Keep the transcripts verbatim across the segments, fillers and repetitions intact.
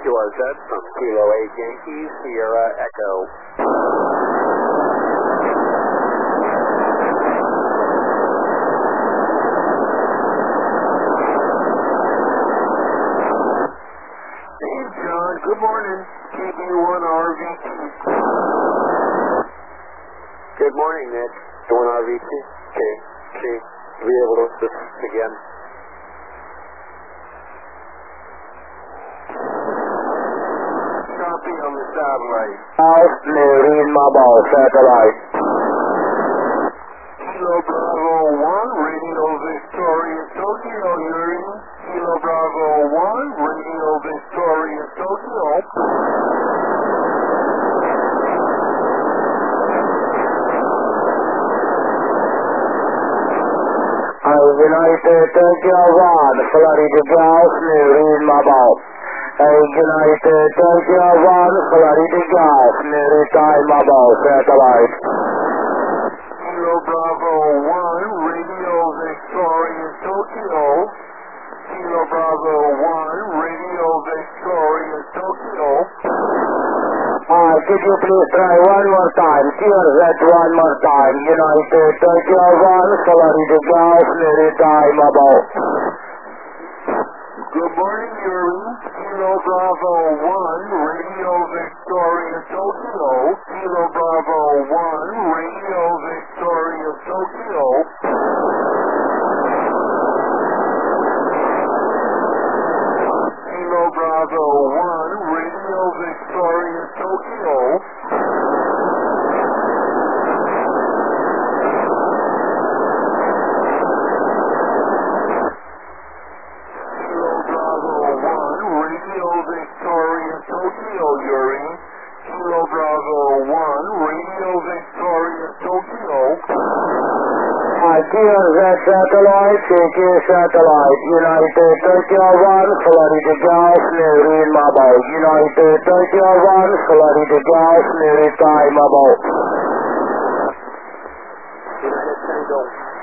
Q R Z from Kilo eight Yankee, Sierra Echo. Hey, John. Good morning. K B one R V T. Good morning, Nick. one R V T. Okay, okay. Be able to listen again. Copy on the satellite. House, Marine Mobile Satellite. Kilo Bravo one, Radio Victoria, Tokyo, Yuri. Kilo Bravo one, Radio Victoria, Tokyo. United Tokyo one, Florida Golf, Marine Mobile. United Tokyo one, Florida Golf, Maritime Mobile Satellite. Kilo Bravo one, Radio Victoria, Tokyo. Kilo Bravo one, Radio Victoria, Tokyo. Uh, could you please try one more time? Q R Z one more time. United Tokyo one, Florida Golf, Maritime Mobile. Good morning, Yuri. Kilo Bravo one, Radio Victoria, Tokyo. Kilo Bravo one, Radio Victoria, Tokyo. Kilo Bravo one, Radio Victoria, Tokyo. Kilo Bravo one, Radio Victoria, Tokyo, Yuri. Kilo Bravo one, Radio Victoria, Tokyo. Uh, Q R Z Satellite, C Q Satellite, United Tokyo one, Florida Golf, Marine Mobile. United Tokyo one, Florida Golf, Maritime Mobile. United Tango.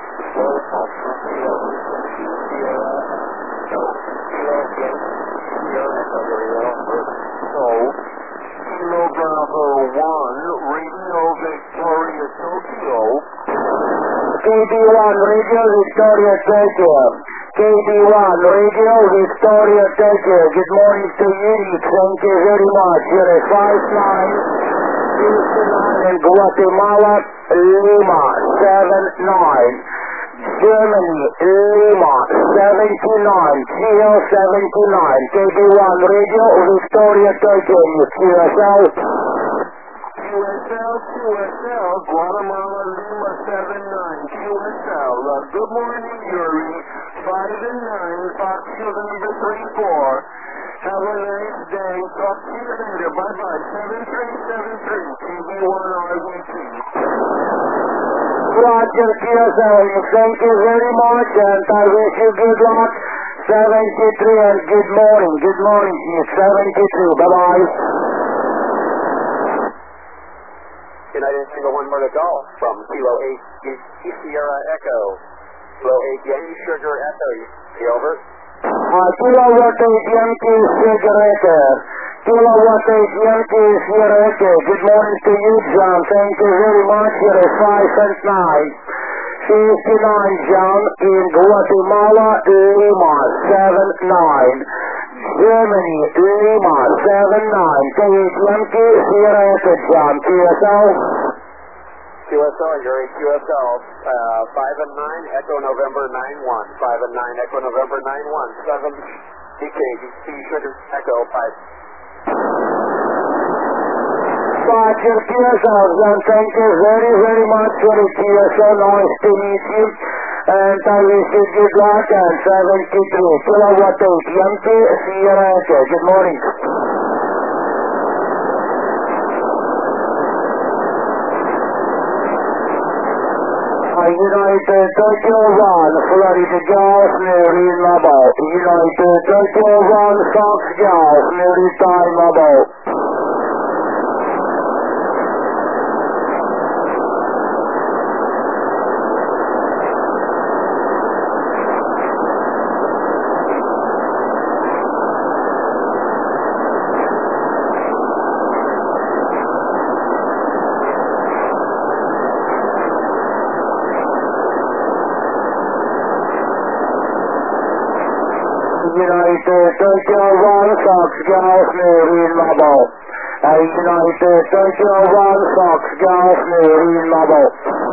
Kilo Bravo one, Radio Victoria, Tokyo. K B one, Radio Victoria, Tokyo. K B one, Radio Victoria, Tokyo. Good morning to you. Thank you very much. You're a five nine, in Guatemala, Lima, seven nine. Germany, Lima, seventy-nine, Kilo seventy-nine. K B one, Radio Victoria, Tokyo. Q S L. Q S L, Q S L, Guatemala, Lima, seven nine, Q S L. Uh, good morning, Yuri. five and nine, Fox November three four. Have a nice day. Talk to you later. Bye-bye. seven three seven three, K B one R V T. Roger, Q S L. Thank you very much, and I wish you good luck. seventy-three, and good morning. Good morning to you. seventy-two. Bye-bye. United Tango one more to golf from Kilo eight Yankee, Sierra Echo. Kilo eight Yankee, Sugar Echo. You over? Uh, Kilowatt eight Yankee, Sugar Echo. Kilowatt eight Yankee, Sierra Echo. Good morning to you, John. Thank you very much. You're a five and nine. fifty-nine, John, in Guatemala, Lima, seven nine. Germany, Lima, seven nine. K eight Yankee, Sierra Echo, John. Q S L. Q S L, you're a Q S L. Uh, five and nine, Echo November nine one. five and nine, Echo November nine one. seven, D K, D C, Sugar, Echo, five. Roger, Q S L, John. Thank you very, very much for the Q S L. Nice to meet you. And I wish you good luck, and seventy-three. Kilowatt eight Yankee, Sierra Echo. Good morning. United Tokyo one, Florida Golf, Marine Mobile. United Tokyo one, Fox Golf, Maritime Mobile. Tokyo one Fox Golf Marine Level. United Tokyo one Fox Golf Marine Level.